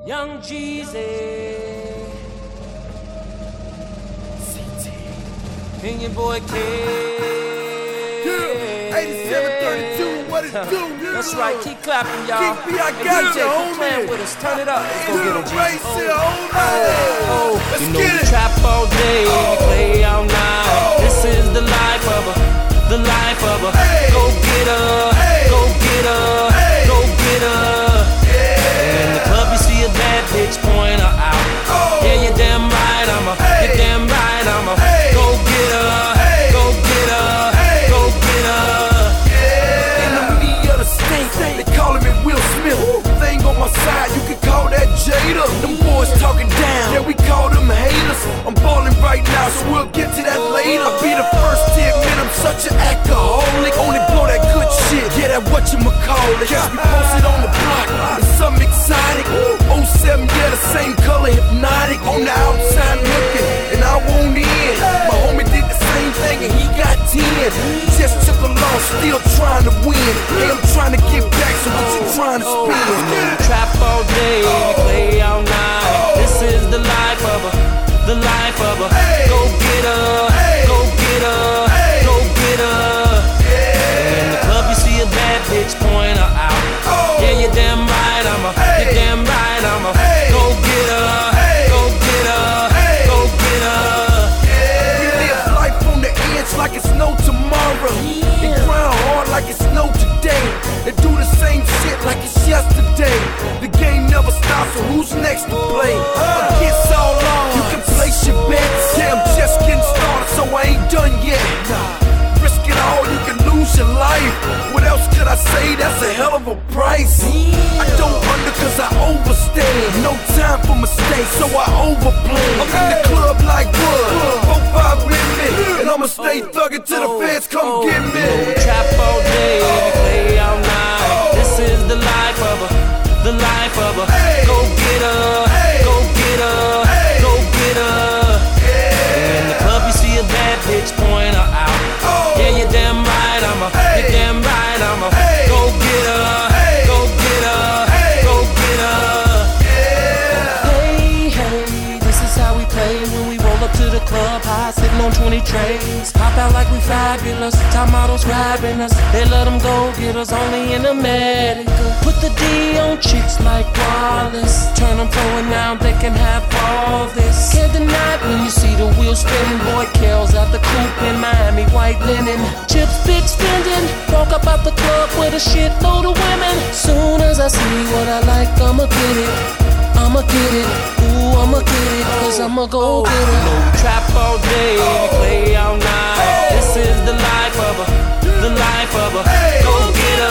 Young Jeezy, and your boy K. Yeah, 8732, what it do? That's right, keep clapping, y'all. Keep me, I got you, keep playing homie. with us, turn it up. Let's go get him, Jeezy. Race here, homie. Let's You know get we it. trap all day, we play all night. This is the life of the life of Go get her, go get her, go get her. In the club you see a bad bitch, point her out. Yeah, you're damn right, you're damn right, go get her, go get her, go get her. In the media of the state, they calling me Will Smith. Thing on my side, you can call that Jada. Them boys talking down, yeah, we call them haters. I'm ballin' right now, so we'll get to that later. I'll be the first to admit I'm such an alcoholic. Only blow that good shit, yeah, that whatchamacallit. Catch me posted on the block, and something exotic. 07, yeah, the same color, hypnotic. On the outside looking, and I won't in. My homie did the same thing, and he got 10. Just took a loss, still trying to win. Hey, I'm trying to get back, so what you trying to spin? We trap all day, we play all night. This is the life of the life of Go get her, go get her, go get her. In the club you see a bad bitch, point her out. Yeah, you're damn right, you're damn right, go get her, go get her, go get her. We live life on the edge like it's no tomorrow. They grind hard like it's no today. They do the same shit like it's yesterday. The game never stops, so who's next to play? Against all odds, you can place your bets. Yeah, I'm just getting started, so I ain't done yet. Risk it all, you can lose your life. What else could I say? That's a hell of a price. I don't under cause I overstand. No time for mistakes, so I overplay. I'm in the club like what? 4-5 with me, and I'ma stay thuggin' till the feds come get me. We trap all day, we play all night. This is the life of the life of Go get her, go get her, go get her. In the club you see a bad bitch, point her out. Yeah, you're damn right, you're damn right, go get her, go get her, go get her. Hey, hey, this is how we play when we roll up to the club, high sitting on 20 trays. Pop out like we fabulous, top models grabbing us. They let them go get us only in America. Put the D on chicks like Wallace. Turn them pro and now they can have all this. Can't deny it when you see the wheels spinning. Boy, Kel's out the coupe in Miami, white linen. Chips big spending. Walk up out the club with a shitload of women. Soon as I see what I like, I'ma get it. I'ma get it, ooh, I'ma get it, cause I'ma go get it. No trap all day, we play all night. This is the life of the life of Go get her.